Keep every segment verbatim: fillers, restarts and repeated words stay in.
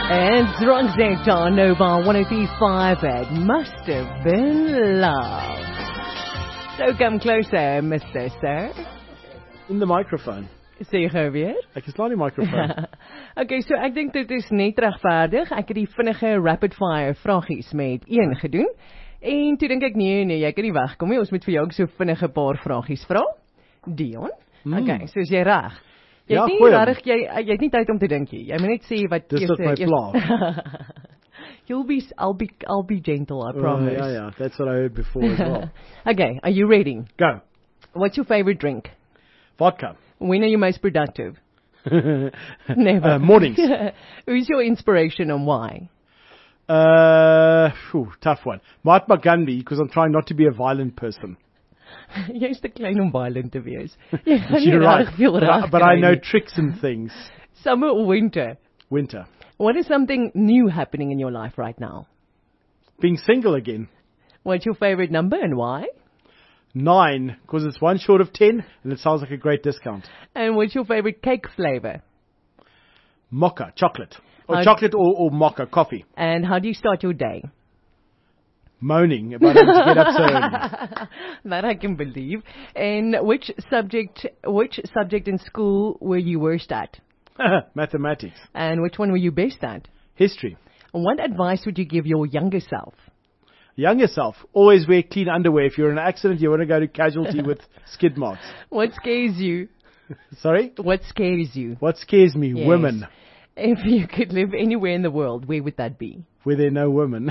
And Drunk on Nova one oh three point five. It must have been love. So come closer, Mister Sir. In the microphone. Sê jy gou weer? Ek is nou in die microphone. Okay, so ek dink dit is net regverdig. Ek het die vinnige rapid fire vragies met een gedoen. En toe dink ek nee nee, jy kan nie wegkom nie. Ons moet vir jou ook so vinnige paar vragies vra. Dion. Mm. Okay, so is jy reg? Jy ja, het nie rarig, jy, jy het nie tyd om te dink nie. Jy moet net sê wat Dis is my plan. You'll be, I'll be, I'll be gentle, I promise. Uh, yeah, yeah, that's what I heard before as well. Okay, are you ready? Go. What's your favorite drink? Vodka. When are you most productive? Never. Uh, mornings. Who's your inspiration and why? Uh, whew, tough one. Mahatma Gandhi, because I'm trying not to be a violent person. Jy's te klein om violent te wees. Jy gaan nie You're right. reg veel But, reg I, but I kry know nie. tricks and things. Summer or winter? Winter. What is something new happening in your life right now? Being single again. What's your favorite number and why? Nine, because it's one short of ten, and it sounds like a great discount. And what's your favorite cake flavor? Mocha, chocolate. Or Uh, chocolate or, or mocha, coffee. And how do you start your day? Moaning about having to get up so early. That I can believe. And which subject, which subject in school were you worst at? Mathematics. And which one were you best at? History. What advice would you give your younger self? Younger self, always wear clean underwear. If you're in an accident, you want to go to casualty with skid marks. What scares you? Sorry? What scares you? What scares me? Yes. Women. If you could live anywhere in the world, where would that be? Where there are no women.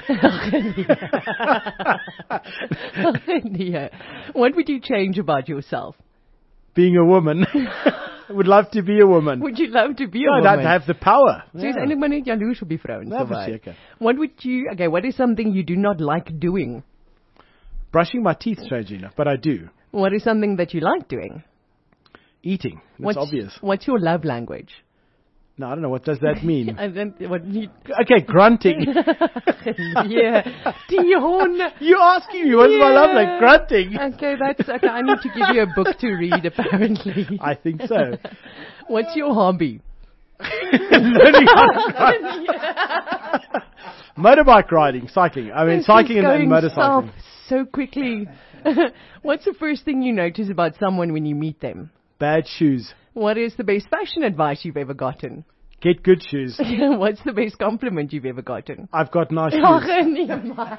Yeah. What would you change about yourself? Being a woman. I would love to be a woman. Would you love to be a No, woman? I'd have the power. So is eintlik maar net jaloers op die vrouens. No, so waar. verseker. What would you, okay, what is something you do not like doing? Brushing my teeth, strangely enough, but I do. What is something that you like doing? Eating. That's What's, obvious. What's your love language? No, I don't know. What does that mean? I don't, what you, Okay, grunting. yeah. Dion. You're asking me, what's my love like? Grunting. Okay, that's, okay, I need to give you a book to read, apparently. I think so. What's your hobby? Learning how to ride. Motorbike riding, cycling. I mean, This cycling is and, and going motorcycling. south so quickly. What's the first thing you notice about someone when you meet them? Bad shoes. What is the best fashion advice you've ever gotten? Get good shoes. What's the best compliment you've ever gotten? I've got nice Ach, shoes. nee, man.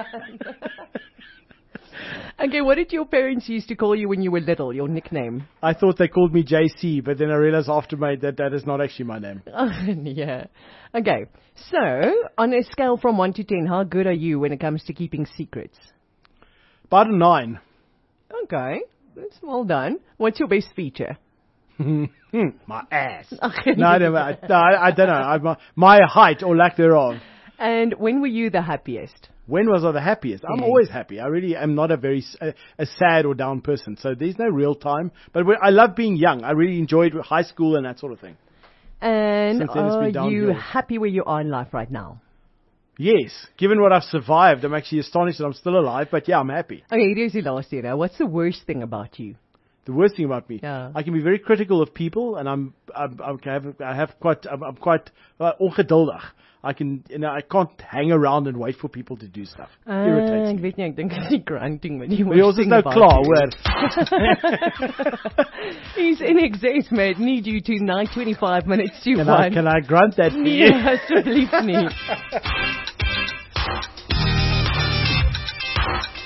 Okay, what did your parents used to call you when you were little, your nickname? I thought they called me J C, but then I realized after my that that is not actually my name. Yeah. Okay, so on a scale from one to ten, how good are you when it comes to keeping secrets? About a nine. Okay, that's well done. What's your best feature? My ass. no, no, I, no, I, I don't know. I, my, my height or lack thereof. And when were you the happiest? When was I the happiest? I'm Yes. always happy. I really am not a very s- a, a sad or down person. So there's no real time. But when, I love being young. I really enjoyed high school and that sort of thing. And Since then it's are been you downhill. happy where you are in life right now? Yes. Given what I've survived, I'm actually astonished that I'm still alive. But yeah, I'm happy. Okay, here's the last year. What's the worst thing about you? The worst thing about me, Yeah. I can be very critical of people, and I'm, I'm, I'm I have, I have quite, I'm, I'm quite uh, ongeduldig. I can, you know, I can't hang around and wait for people to do stuff. Uh, Irritates ek me. weet nie, ek dink dit is die grunting wat die Maar ons worst is thing nou about klaar, you. hoor. He's in excess, mate. Need you to nine twenty-five minutes to Can I, one. can I grunt that for Nee, you? asseblief nie.